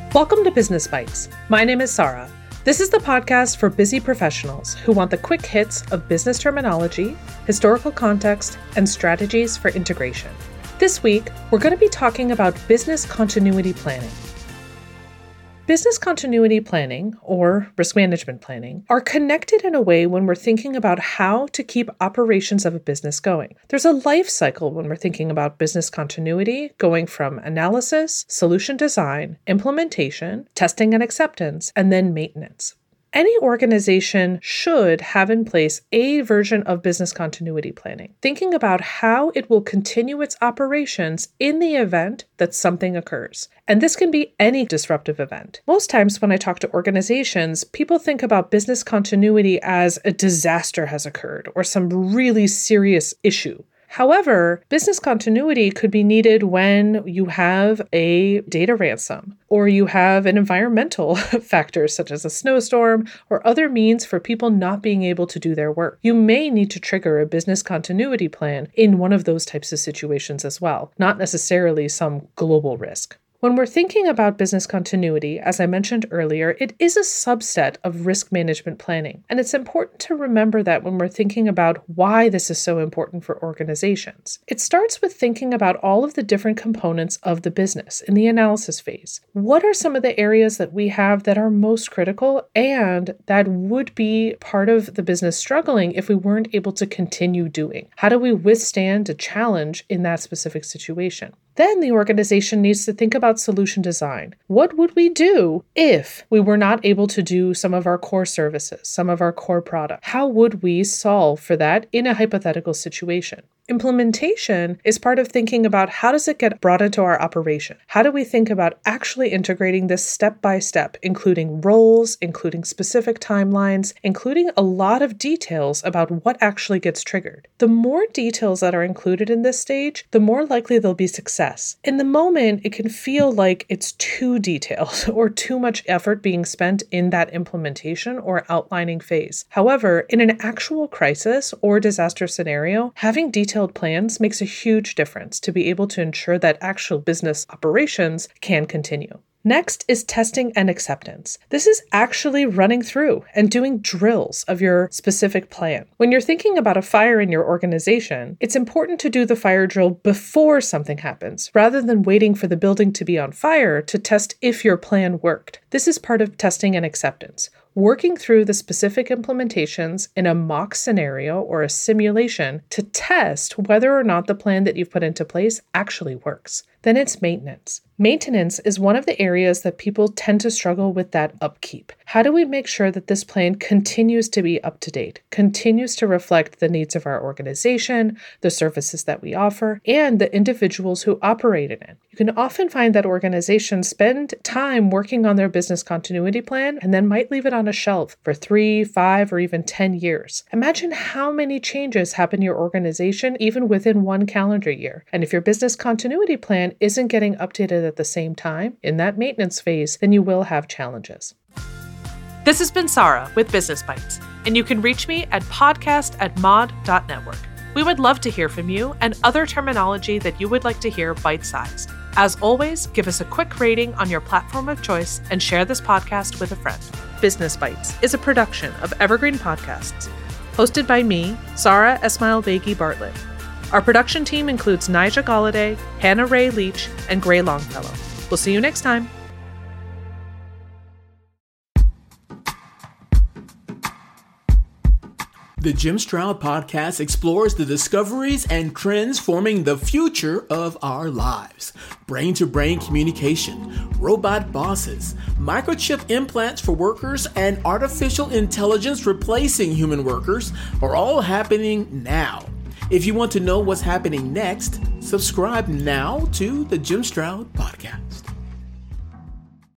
Welcome to Business Bites. My name is Sarah. This is the podcast for busy professionals who want the quick hits of business terminology, historical context, and strategies for integration. This week, we're going to be talking about business continuity planning. Business continuity planning, or risk management planning, are connected in a way when we're thinking about how to keep operations of a business going. There's a life cycle when we're thinking about business continuity, going from analysis, solution design, implementation, testing and acceptance, and then maintenance. Any organization should have in place a version of business continuity planning, thinking about how it will continue its operations in the event that something occurs. And this can be any disruptive event. Most times when I talk to organizations, people think about business continuity as a disaster has occurred or some really serious issue. However, business continuity could be needed when you have a data ransom, or you have an environmental factor such as a snowstorm or other means for people not being able to do their work. You may need to trigger a business continuity plan in one of those types of situations as well, not necessarily some global risk. When we're thinking about business continuity, as I mentioned earlier, it is a subset of risk management planning. And it's important to remember that when we're thinking about why this is so important for organizations. It starts with thinking about all of the different components of the business in the analysis phase. What are some of the areas that we have that are most critical and that would be part of the business struggling if we weren't able to continue doing? How do we withstand a challenge in that specific situation? Then the organization needs to think about solution design. What would we do if we were not able to do some of our core services, some of our core products? How would we solve for that in a hypothetical situation? Implementation is part of thinking about how does it get brought into our operation? How do we think about actually integrating this step by step, including roles, including specific timelines, including a lot of details about what actually gets triggered? The more details that are included in this stage, the more likely there'll be success. In the moment, it can feel like it's too detailed or too much effort being spent in that implementation or outlining phase. However, in an actual crisis or disaster scenario, having detailed plans makes a huge difference to be able to ensure that actual business operations can continue. Next is testing and acceptance. This is actually running through and doing drills of your specific plan. When you're thinking about a fire in your organization, it's important to do the fire drill before something happens, rather than waiting for the building to be on fire to test if your plan worked. This is part of testing and acceptance. Working through the specific implementations in a mock scenario or a simulation to test whether or not the plan that you've put into place actually works. Then it's maintenance. Maintenance is one of the areas that people tend to struggle with that upkeep. How do we make sure that this plan continues to be up to date, continues to reflect the needs of our organization, the services that we offer, and the individuals who operate in it? You can often find that organizations spend time working on their business continuity plan and then might leave it on a shelf for 3, 5, or even 10 years. Imagine how many changes happen in your organization even within one calendar year. And if your business continuity plan isn't getting updated at the same time in that maintenance phase, then you will have challenges. This has been Sarah with Business Bites, and you can reach me at podcast@mod.network. We would love to hear from you and other terminology that you would like to hear bite-sized. As always, give us a quick rating on your platform of choice and share this podcast with a friend. Business Bites is a production of Evergreen Podcasts, hosted by me, Sarah Esmail-Beghi Bartlett. Our production team includes Nija Galladay, Hannah Ray Leach, and Gray Longfellow. We'll see you next time. The Jim Stroud Podcast explores the discoveries and trends forming the future of our lives. Brain-to-brain communication, robot bosses, microchip implants for workers, and artificial intelligence replacing human workers are all happening now. If you want to know what's happening next, subscribe now to the Jim Stroud Podcast.